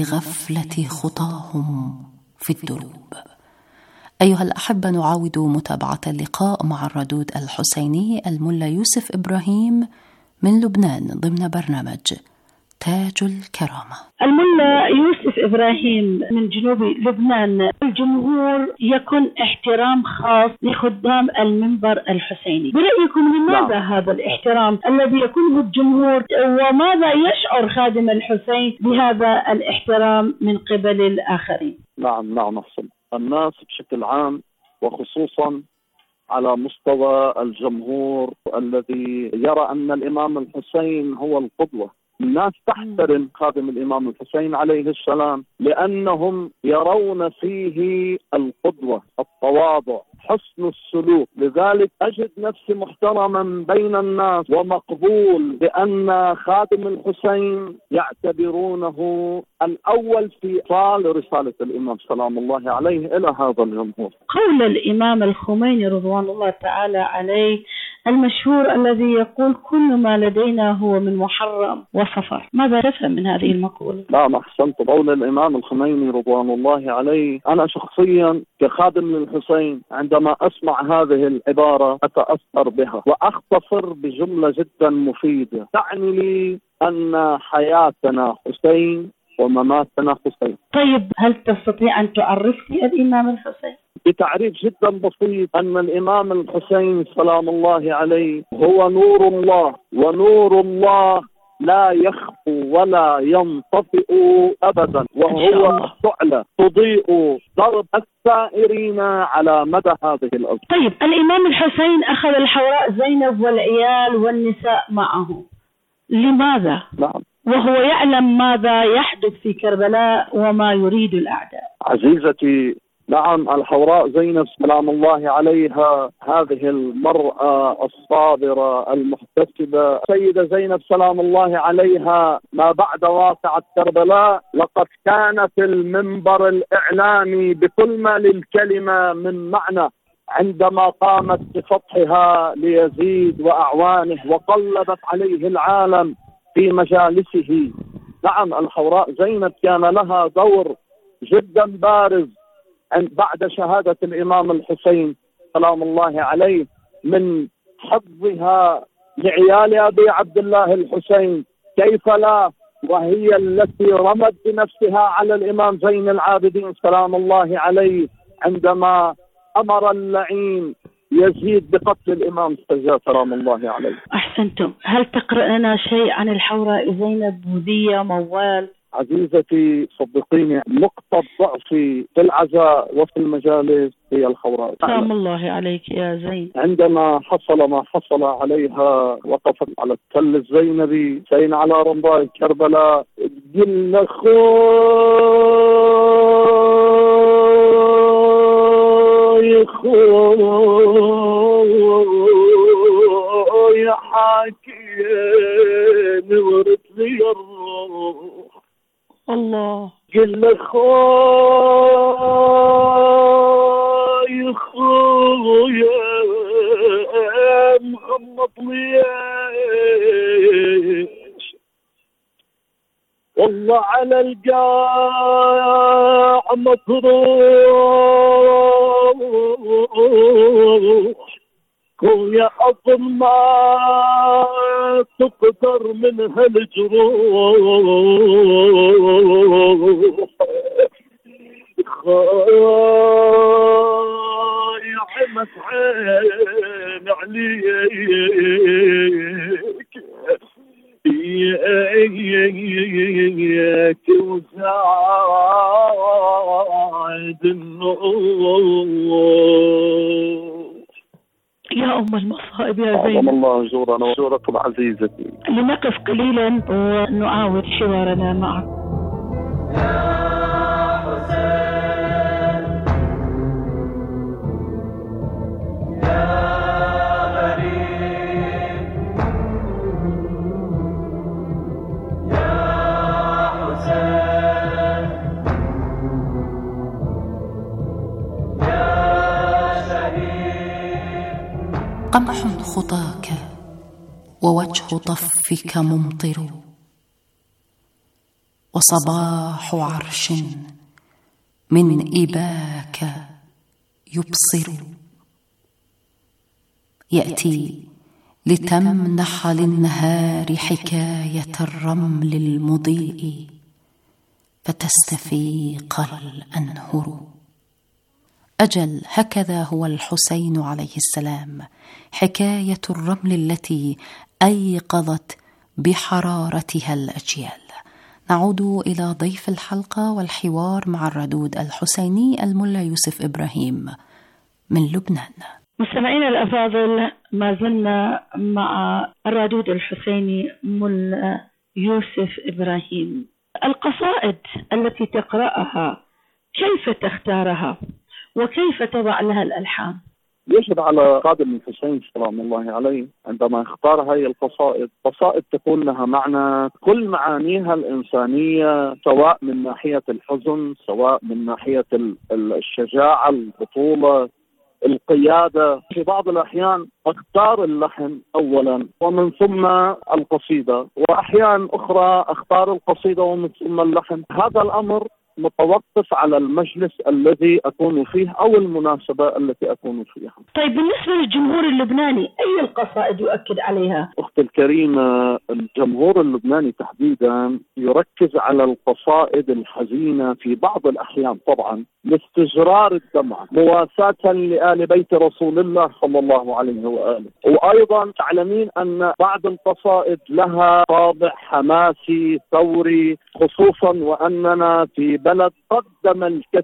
لغفلة خطاهم في الدروب. أيها الأحبة، نعاود متابعة اللقاء مع الردود الحسيني الملا يوسف إبراهيم من لبنان ضمن برنامج تاج الكرامة. الملا يوسف إبراهيم من جنوب لبنان، الجمهور يكون احترام خاص لخدام المنبر الحسيني، برأيكم لماذا هذا الاحترام الذي يكونه الجمهور، وماذا يشعر خادم الحسين بهذا الاحترام من قبل الآخرين؟ نعم أحسن. الناس بشكل عام وخصوصا على مستوى الجمهور الذي يرى أن الإمام الحسين هو القدوة، الناس تحترم خادم الإمام الحسين عليه السلام لأنهم يرون فيه القدوة، التواضع، حسن السلوك. لذلك أجد نفسي محترما بين الناس ومقبول، لأن خادم الحسين يعتبرونه الأول في إيصال رسالة الإمام سلام الله عليه إلى هذا الجمهور. قول الإمام الخميني رضوان الله تعالى عليه المشهور الذي يقول كل ما لدينا هو من محرم وصفر، ماذا تفهم من هذه المقولة؟ لا، أحسنت. قول الإمام الخميني رضوان الله عليه، أنا شخصيا كخادم للحسين عندما أسمع هذه العبارة أتأثر بها وأختصر بجملة جدا مفيدة تعني لي أن حياتنا حسين ومماتنا حسين. طيب، هل تستطيع أن تعرف لي الإمام الحسين؟ بتعريف جدا بسيط، أن الإمام الحسين سلام الله عليه هو نور الله، ونور الله لا يخفو ولا ينطفئ أبدا، وهو شعلة تضيء درب السائرين على مدى هذه الأرض. طيب، الإمام الحسين أخذ الحوراء زينب والعيال والنساء معه، لماذا؟ نعم، وهو يعلم ماذا يحدث في كربلاء وما يريد الأعداء. عزيزتي، نعم، الحوراء زينب سلام الله عليها هذه المرأة الصابرة المحتسبة، سيدة زينب سلام الله عليها ما بعد واقعة كربلاء لقد كانت المنبر الإعلامي بكل ما للكلمة من معنى عندما قامت بفتحها ليزيد وأعوانه وقلبت عليه العالم في مجالسه. نعم، الحوراء زينب كان لها دور جدا بارز بعد شهادة الإمام الحسين سلام الله عليه من حفظها لعيال أبي عبد الله الحسين، كيف لا، وهي التي رمت بنفسها على الإمام زين العابدين سلام الله عليه عندما أمر اللعين يزيد بقتل الإمام السجاد سلام الله عليه. أحسنتم. هل تقرأ لنا شيء عن الحوراء زينب، بوذية، موال؟ عزيزتي، صدقيني، نقطة ضعفي في العزاء وفي المجالس هي الحوراء. سلام الله عليك يا زين. عندما حصل ما حصل عليها وقفت على التل الزينبي زين على رمضاء كربلاء، قل خوي خوي حاكيني ورد لي الروح، الله، قل خوي خوي مغمض ليش، والله على القاع مطروح، ويا أظن ما تقدر من هالجروح، خاي عمت عين عليك ياك وزاد النور. يا أم المصائب يا زين، الله أجورنا وأجوركم عزيزتي. لنقف قليلا ونعاود حوارنا معك. يا حسين قمح خطاك ووجه طفك ممطر، وصباح عرش من إباك يبصر، يأتي لتمنح للنهار حكاية الرمل المضيء فتستفيق الأنهر. أجل هكذا هو الحسين عليه السلام، حكاية الرمل التي أيقظت بحرارتها الأجيال. نعود إلى ضيف الحلقة والحوار مع الردود الحسيني الملا يوسف إبراهيم من لبنان. مستمعينا الأفاضل، ما زلنا مع الردود الحسيني ملا يوسف إبراهيم. القصائد التي تقرأها كيف تختارها وكيف تضع لها الألحان؟ يجب على خادم الحسين سلام الله عليه عندما يختار هذه القصائد، قصائد تكون لها معنى، كل معانيها الإنسانية، سواء من ناحية الحزن، سواء من ناحية الشجاعة، البطولة، القيادة. في بعض الأحيان أختار اللحن أولا ومن ثم القصيدة، وأحيان أخرى أختار القصيدة ومن ثم اللحن. هذا الأمر متوقف على المجلس الذي أكون فيه أو المناسبة التي أكون فيها. طيب، بالنسبة للجمهور اللبناني أي القصائد يؤكد عليها؟ أختي الكريمة، الجمهور اللبناني تحديدا يركز على القصائد الحزينة في بعض الأحيان طبعا لاستجرار الدمع، مواساة لآل بيت رسول الله صلى الله عليه وآله. وأيضا تعلمين أن بعض القصائد لها طابع حماسي ثوري، خصوصا وأننا في بلد قدم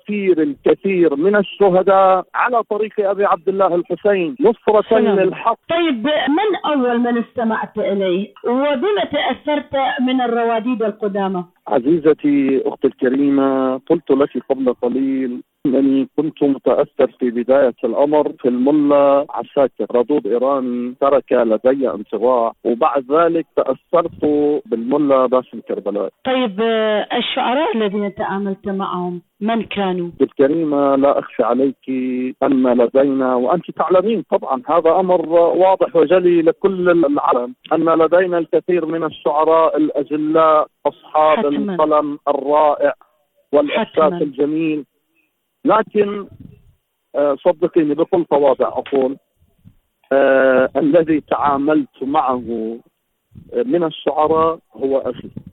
الكثير من الشهداء على طريق أبي عبد الله الحسين نصرة للحق. طيب، من أول من استمعت إليه وبما تأثرت من الرواديد القدامى؟ عزيزتي أختي الكريمة، قلت لك قبل قليل أنني كنت متأثر في بداية الأمر في الملا عساكر، ردود إيراني ترك لدي انطباع، وبعد ذلك تأثرت بالملا باسم كربلاء. طيب، الشعراء الذين تعاملت معهم من كانوا؟ الكريمة، لا أخفي عليك أن لدينا، وأنت تعلمين طبعا هذا أمر واضح وجلي لكل العالم، أن لدينا الكثير من الشعراء الأجلاء أصحاب القلم الرائع والإحساس الجميل. لكن صدقيني بكل تواضع أقول الذي تعاملت معه من الشعراء هو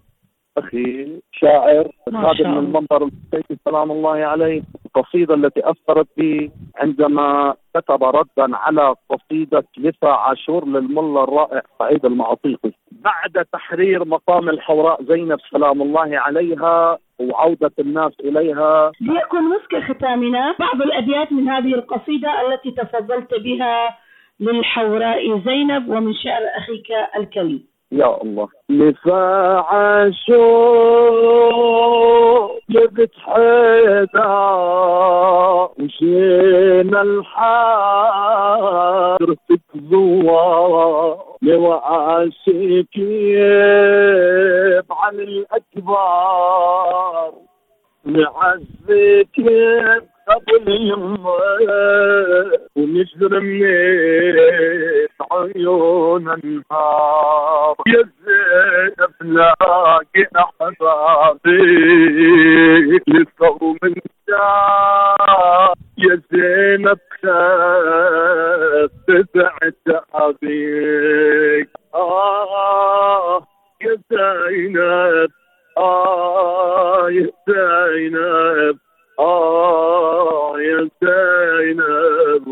أخي شاعر خادم من المنبر الحسين سلام الله عليه. القصيدة التي أثرت بي عندما كتب ردا على قصيدة لفا عاشور للملا الرائع سعيد المعطيقي بعد تحرير مقام الحوراء زينب سلام الله عليها وعودة الناس إليها. ليكن مسك ختامنا بعض الأبيات من هذه القصيدة التي تفضلت بها للحوراء زينب ومن شعر أخيك الكريم. يا الله. لفا عاشور جبت حيدا وشينا الحار تكذوا لوعاشك عن الأكبار نعزك قبل يمه ونجرميت عيون النهار. يا زينب لاقي أحبابي للثوم الشام، يا زينب خفت عتابك. يا زينب يا زينب يا زينب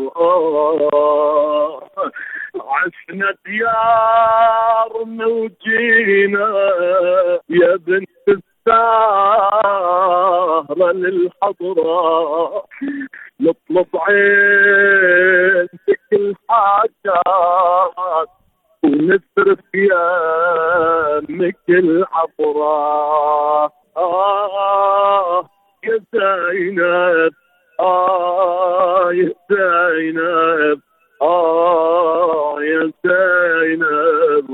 عشنا ديار وجينا يا بنت السهرة للحضرة نطلب عينك الحاجات ونصرف يمك العبرة. يا زينب يا زينب يا زينب.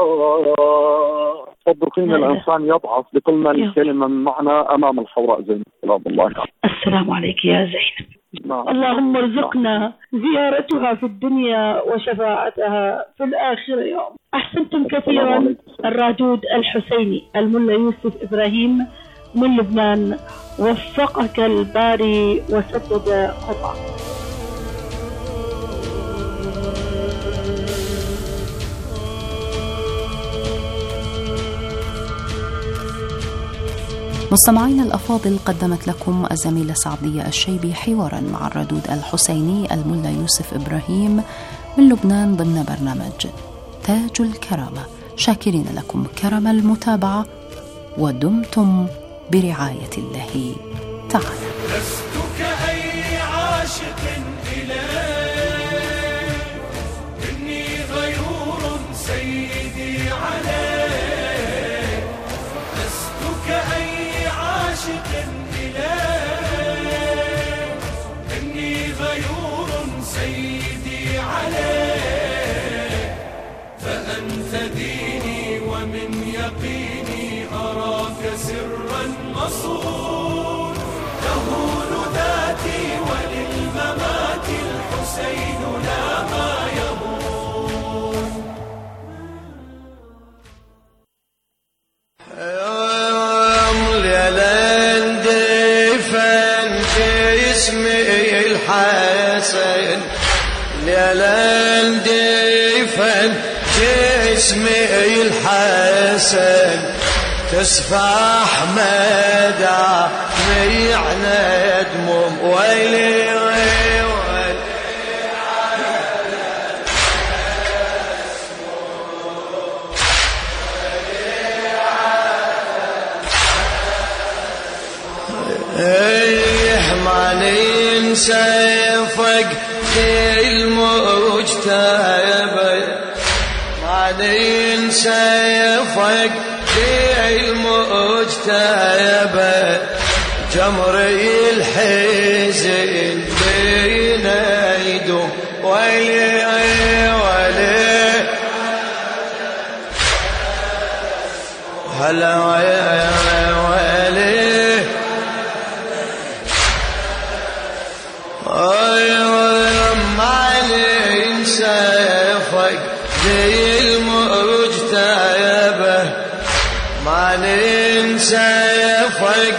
صدقين الإنسان يضعف بكل ما الكلمة من معنى أمام الحوراء زينب سلام الله عليها. السلام عليك يا زينب. اللهم ارزقنا زيارتها في الدنيا وشفاعتها في الآخرة يوم. أحسنتم كثيرا. الرادود الحسيني الملا يوسف إبراهيم من لبنان، وفقك الباري وسدد خطأك. مستمعينا الأفاضل، قدمت لكم الزميلة سعدية الشيبي حوارا مع الردود الحسيني الملا يوسف إبراهيم من لبنان ضمن برنامج تاج الكرامة. شاكرين لكم كرم المتابعة، ودمتم برعاية الله تعالى. لست كأي عاشق إليك، إني غيور سيدي عليك. لست كأي عاشق إليك، إني غيور سيدي عليك. فأنت ديني ومن يقيني أراك سرا مصون. تهون ذاتي وللممات الحسين لا ما يهون. ليلين دفن جسمي الحسن، ليلين دفن جسمي الحسن. تسفح مدامعنا دموم ويلي ما ننسى فقد المجتبى، ما ننسى فقد المجتبى. جمري الحزن بين يدوم ويلي ويلي هلا ويلي ما ننسى فقد المجتبى، ما ننسى فقد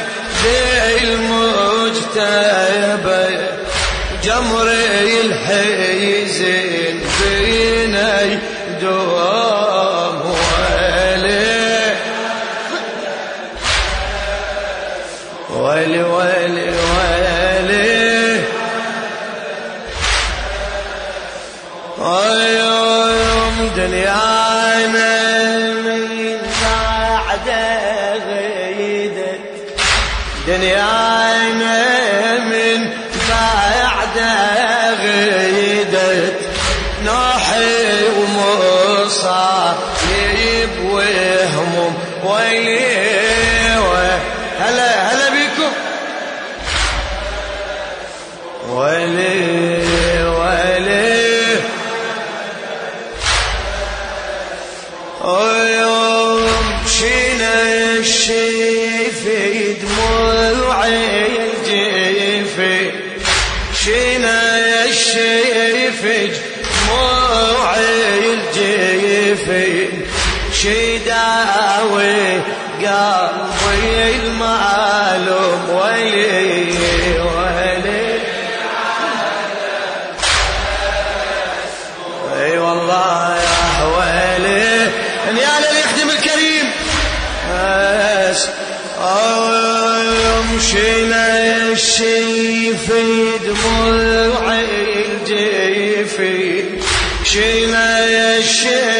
المجتبى. جمري الحزن بيني دوام ويلي ويلي ويلي ويلي. يوم دنيانا من بعد غيدت، دنيانا من بعد غيدت. نوحي ومصايب وهموم ويلي هلا هلا بيكم ويلي ويلي. يوم شينا الشيفي دموعي الجيفي، شينا الشيفي دموعي الجيفي. شداوي قلبي المعلوم ويلي ويلي. اي والله يا ويلي يا اللي يخدم الكريم. مشينا الشيفي دموعي الجيفي، مشينا الشيفي